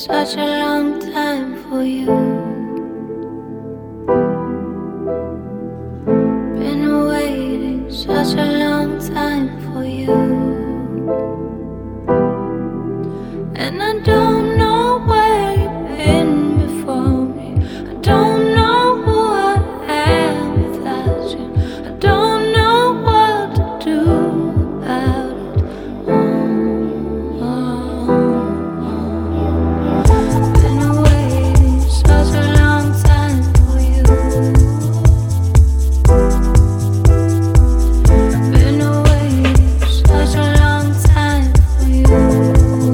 such a long time for you. Been waiting such a long time for you. And I don't know where you've been before me. I don't know who I am without you. I don't know what to do about it. Been waiting such a long time for you. Been waiting such a long time for you.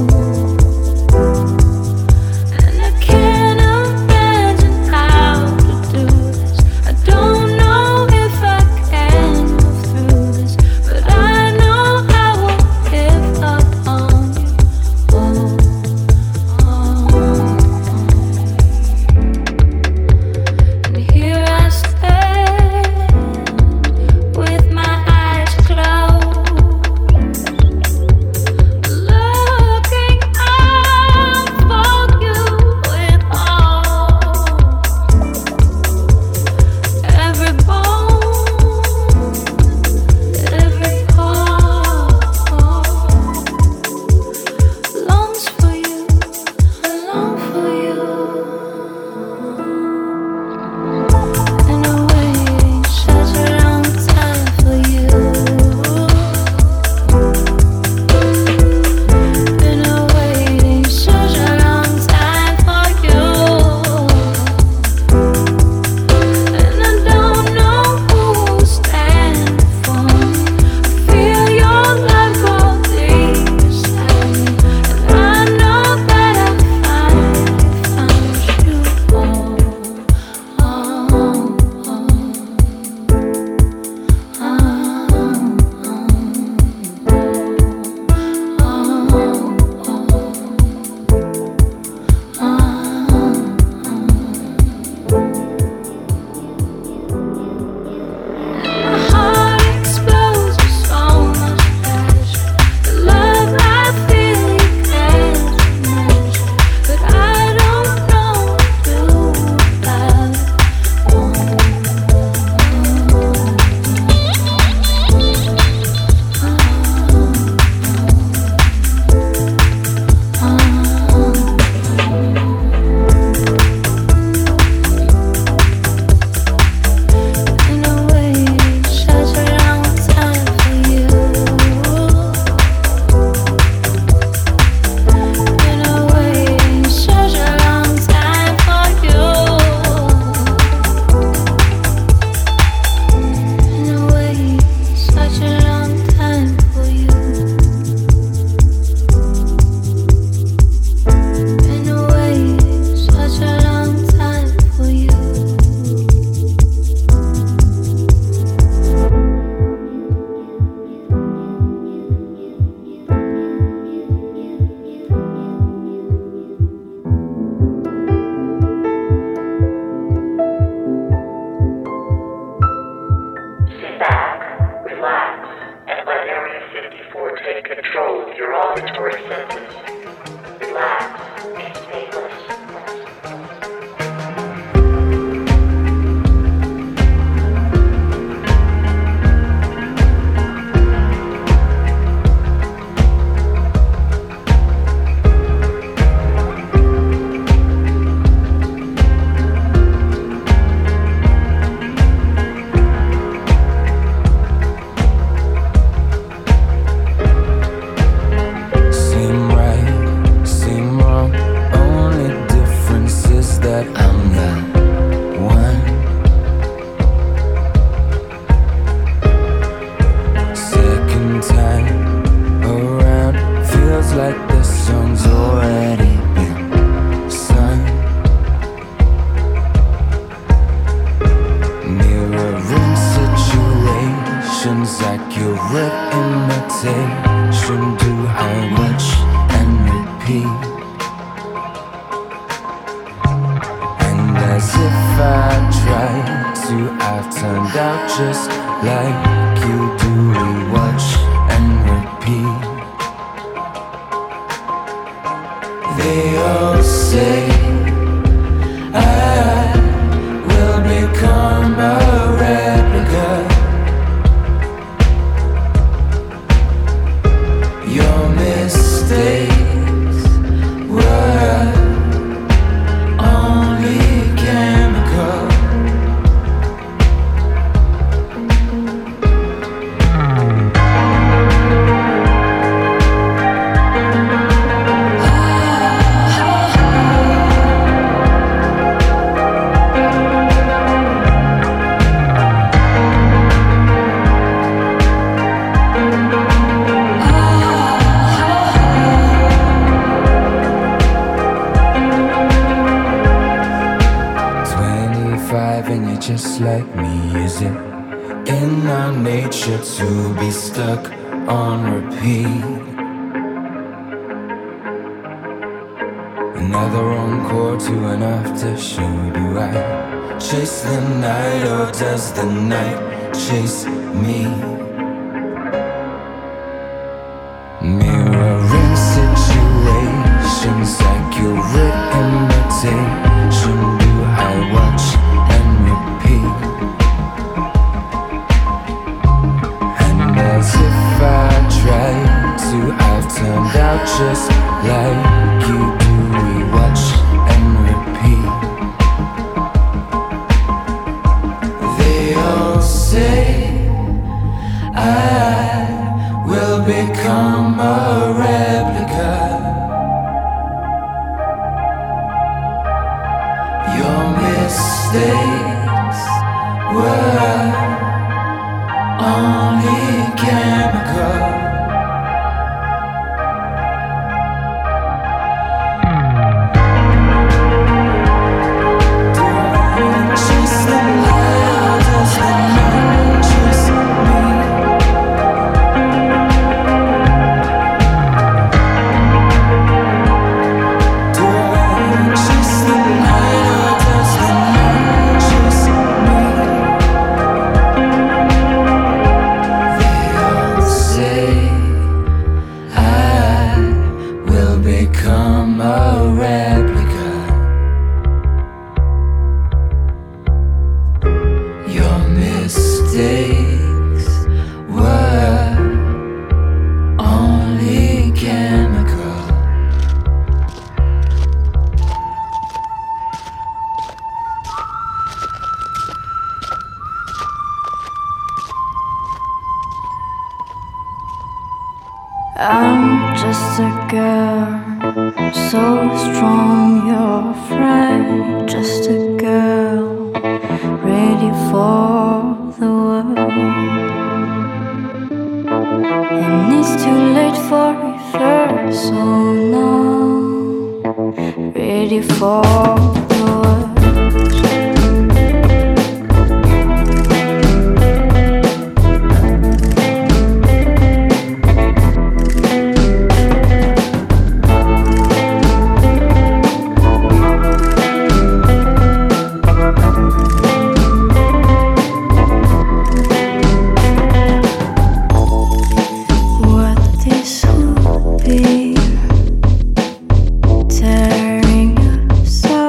Turned out just like you do. We watch and repeat. They all just like me? Is it in our nature to be stuck on repeat? Another encore to an after show. Do I chase the night or does the night chase me? Mirroring situations, accurate imitation. Do I watch and repeat? And as if I tried to, I've turned out just like you. Do we watch and repeat? They all say I will become a replica. Your mistakes were only chemical. Become a replica. Your mistakes were only chemical. I'm just a girl, so strong you're afraid. Just a girl, ready for the world. And it's too late for reversal now. Ready for the world. Tearing up so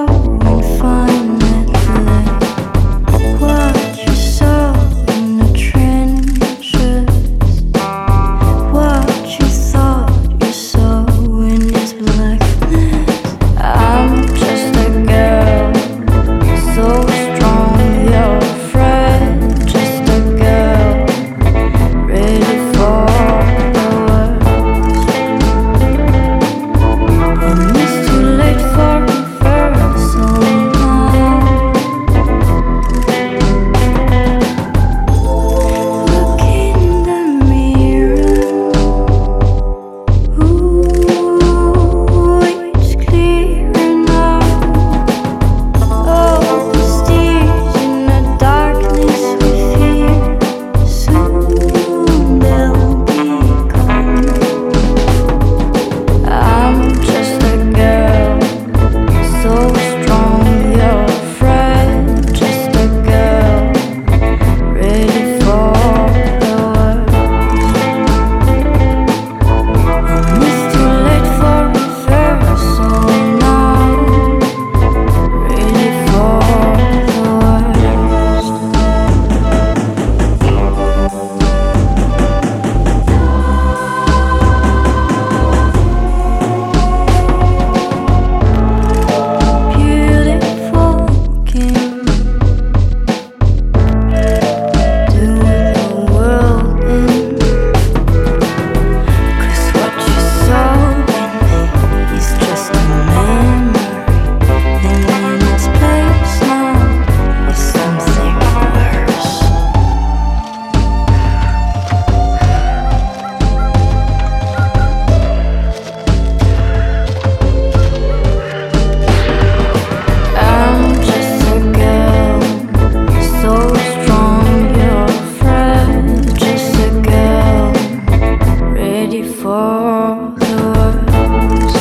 the worst.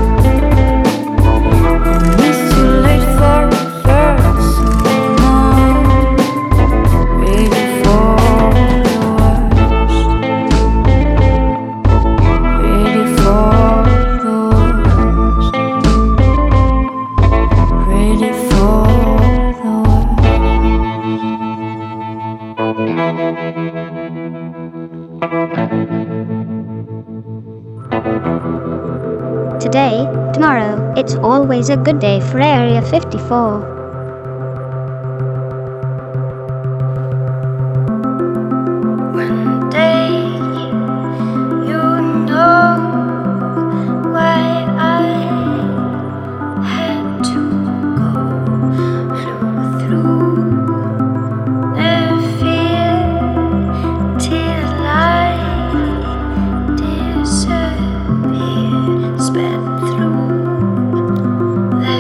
And it's too late for reversal. Ready for the worst. Ready for the worst. Ready for the Today, tomorrow, it's always a good day for Area 54. One day you know why I had to go through the fear till I disappear, sped through the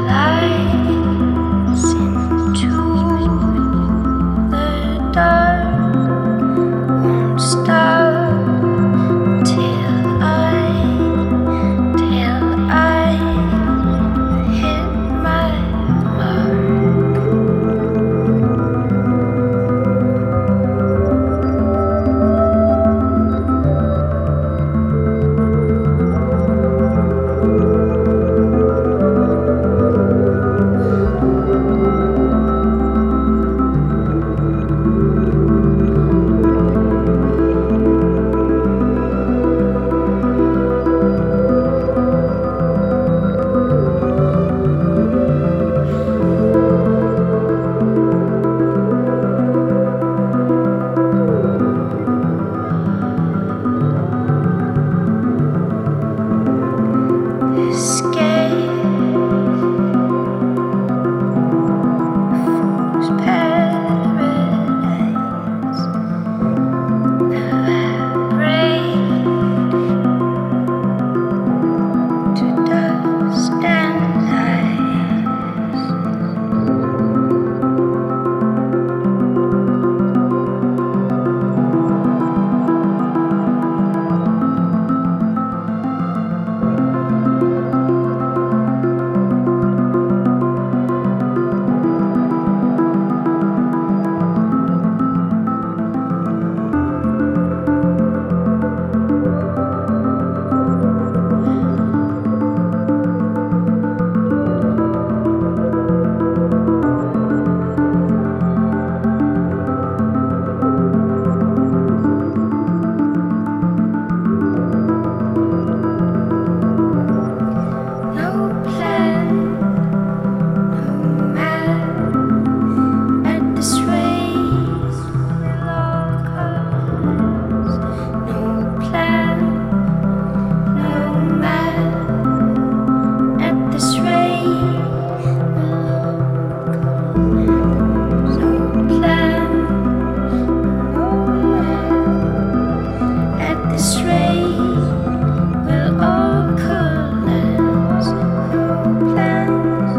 lights into the dark. Won't stop till I hit my mark. Escape fool's paradise. Evaporate to dust and ice. No plan, no map. At this rate, we'll all collapse. No plan, no map. At this rate, we'll all collapse. No plan, no map. At this rate, we'll all collapse. No plan,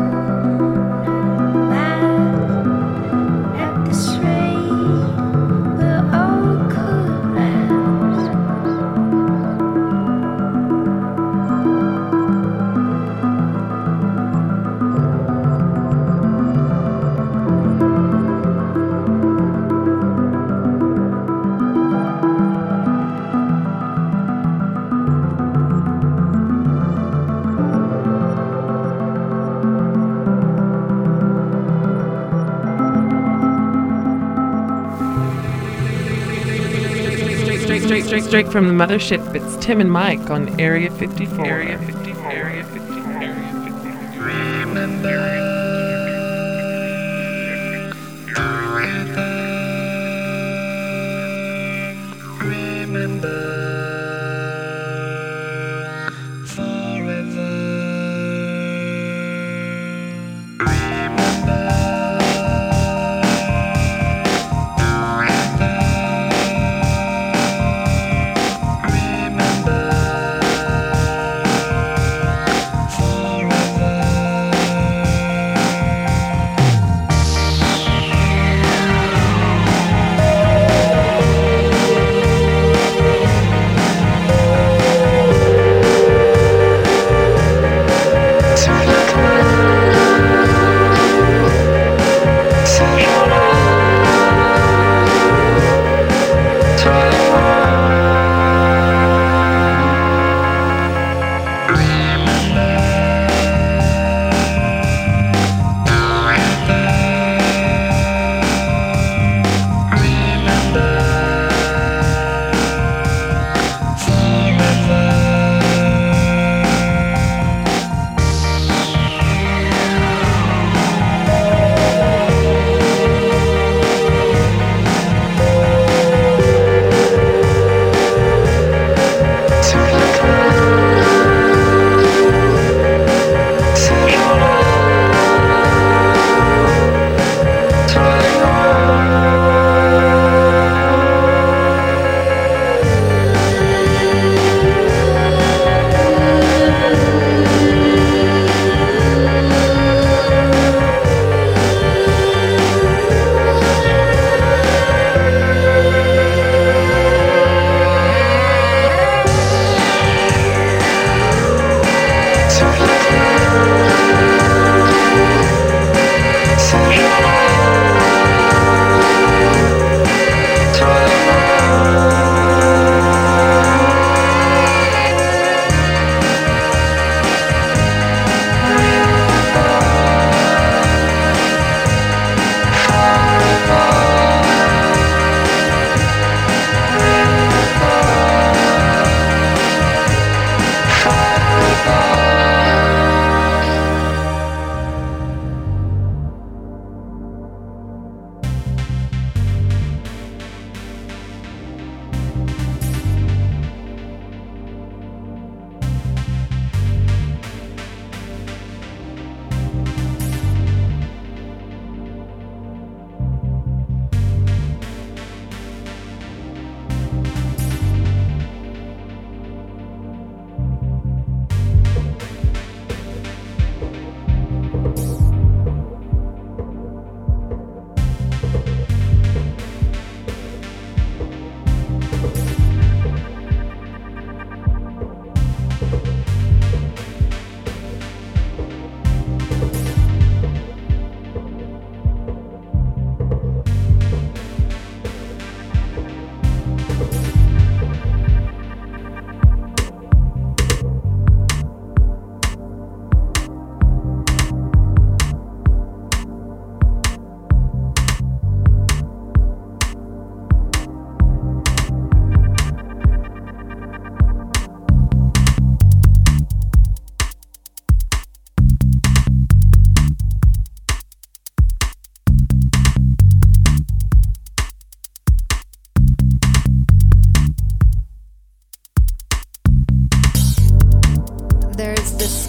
no map. At this rate, we'll all collapse. Straight from the mothership, it's Tim and Mike on Area 54. Area 54. Area 54. Area 54. Remember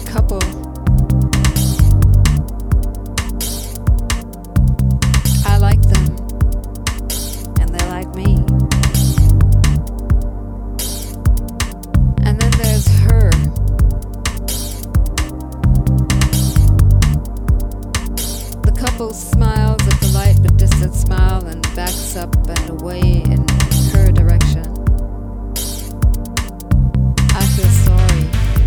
couple. I like them, and they like me. And then there's her. The couple smiles a polite but distant smile and backs up and away in her direction. I feel sorry.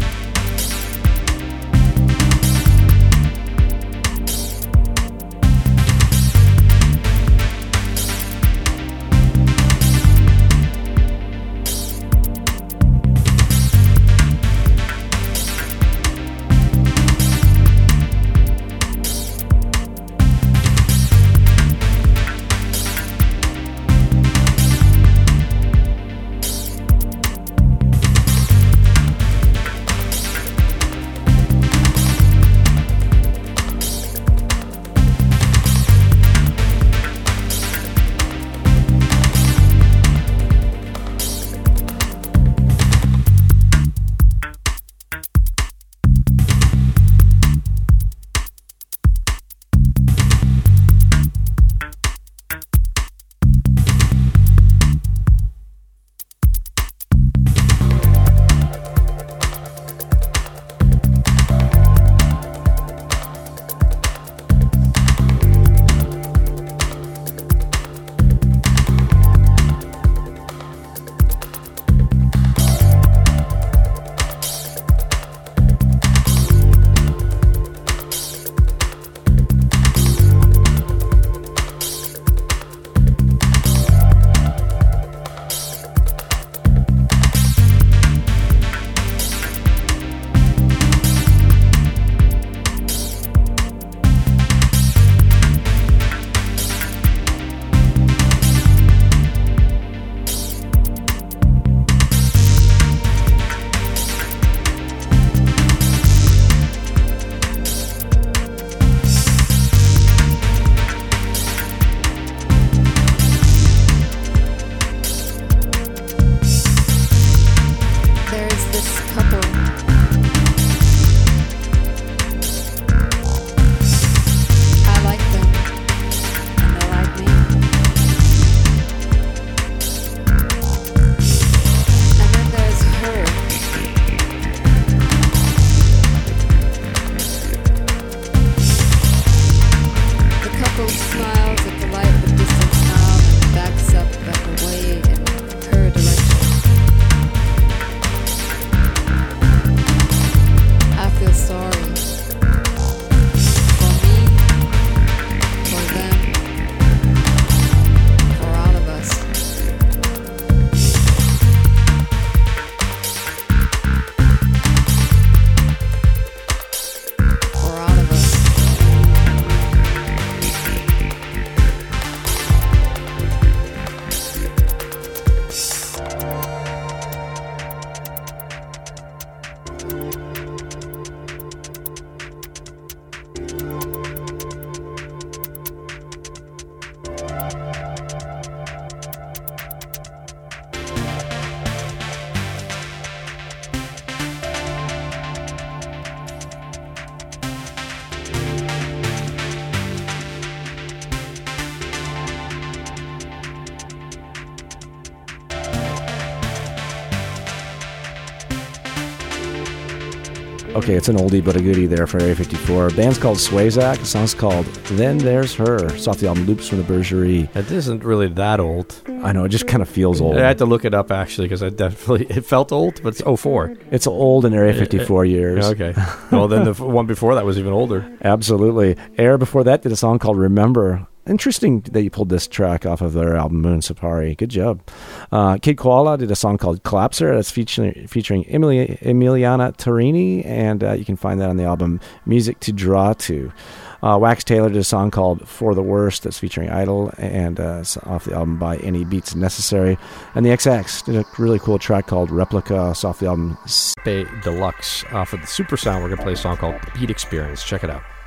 Okay, it's an oldie but a goodie there for Area 54. The band's called Swayzak. The song's called Then There's Her. It's off the album Loops from the Bergerie. It isn't really that old. I know, it just kind of feels old. I had to look it up, actually, because it felt old, but it's 04. It's old in Area 54 years. Okay. Well, then the one before that was even older. Absolutely. Air before that did a song called Remember. Interesting that you pulled this track off of their album Moon Safari. Good job. Kid Koala did a song called Collapser. That's featuring Emiliana Torini, and you can find that on the album Music to Draw To. Wax Taylor did a song called For the Worst. That's featuring Idol, and off the album By Any Beats Necessary. And the XX did a really cool track called Replica. It's off the album Spay Deluxe. Off of the Super Sound, we're going to play a song called Beat Experience. Check it out.